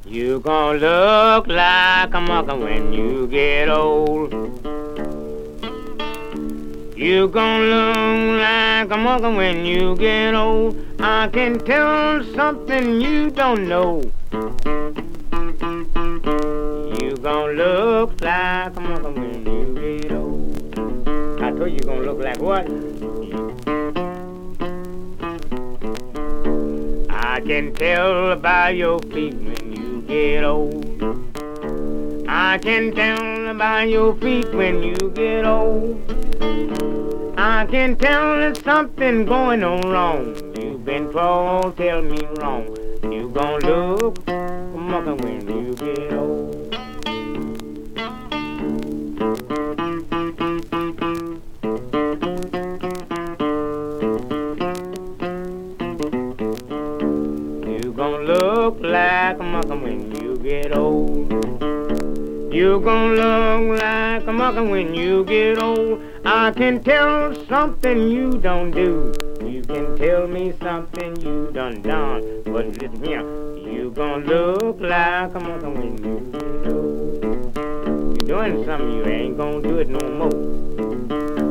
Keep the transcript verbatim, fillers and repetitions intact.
You gonna look like a mucker when you get old. You gonna look like a mucker when you get old. I can tell something you don't know. You gonna look like a mucker when you get old. I told you you gonna look like what? I can tell by your feet when you get old. I can tell by your feet when you get old. I can tell there's something going on wrong. You've been told, tell me wrong. You gonna look a mucker when you get old. You gonna look like a mucker when you get old. You gonna look like a mucker when you get old. I can tell something you don't do. You can tell me something you done done. But listen here, you gonna look like a mucker when you get old. You're doing something you ain't gonna do it no more.